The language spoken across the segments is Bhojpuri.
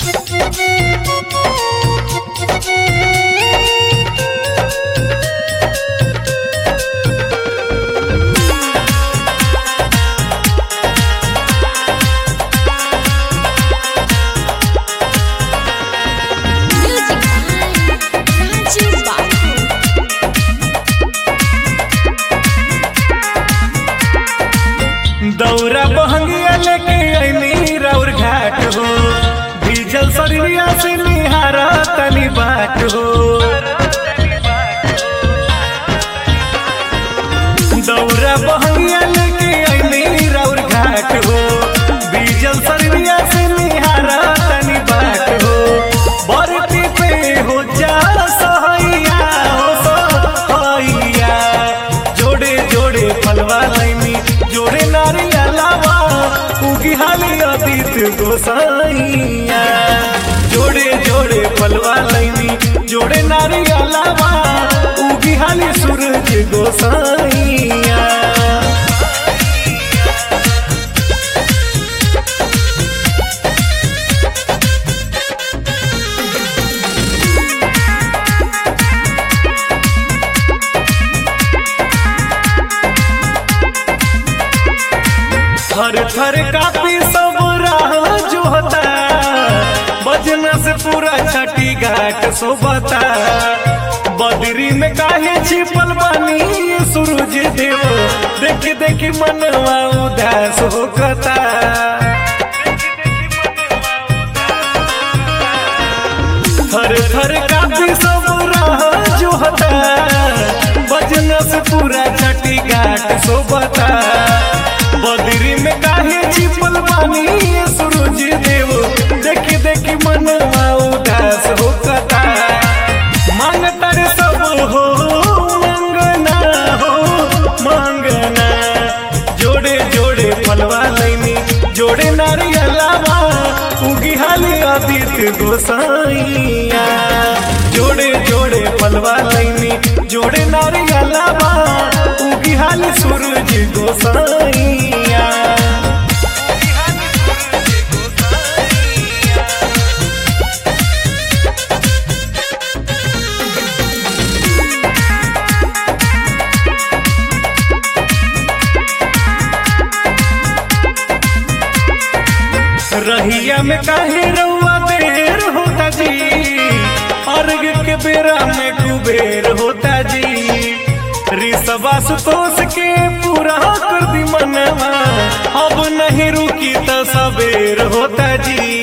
दौरा बहंगिया लेके अइनी राउर घाट हो, भीजल शरीरिया से निहारा तनी बाट हो। दौरा बहंगिया लेके अइनी राउर घाट हो, भीजल शरीरिया से निहारा तनी बाट हो। बरती पे हो जा सहैया हो सहैया, जोड़े जोड़े फलवा लैनी जोड़े नारियलवा उगी हाली अतीत गोसाइया। जोड़े जोड़े फलवा लैनी जोड़े नारियलवा उगी हाली सूरज गोसाइया। थर थर कापी सब राह जो होता, बजना से पूरा छठी घाट सोबता। बदरी में काहे छिपल बानी सूरज देव, देख देख मनवा उदास होता। थर थर कापी सब राह जो होता, बजना से पूरा छठी घाट सोबता। बदरी में काहे छिपल बानी सूरज देव, देख देख मनवा उदास होता। मांगता रे सब हो मंगना हो मंगना, जोड़े जोड़े फलवा लैनी जोड़े नारियलवा उगी हाली आदित्य गोसाइया। जोड़े जोड़े फलवा लैनी जोड़े नारियलवा उगी हाली सूरज गोसाइया। रहिया में काहे रउआ देर होता जी, अर्घ के बेरा में कुबेर होता जी। रिसवा सुतोष के पूरा कर दी मनवा, अब नहीं रुकी तो सबेर होता जी।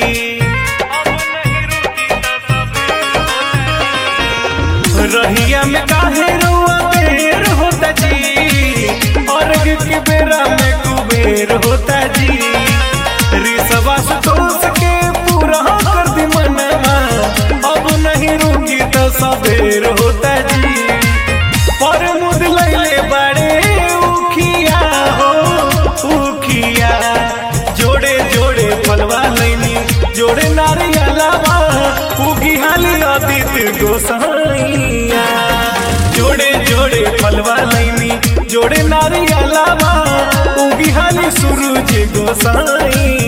रहिया में काहे रउआ देर होता जी, अर्घ के बेरा में कुबेर होता जी। रिसवा सुतोष के पूरा कर दी मनवा, अब नहीं रुकी तो सबेर होता जी। पर मुद लैले बड़े उखिया हो उखिया, जोड़े जोड़े फलवा लैनी जोड़े नारियलवा उगी हाली आदित्य गोसाइया। जोड़े जोड़े फलवा लैनी जोड़े नारियलवा उगी हाली सूरज गोसाइया।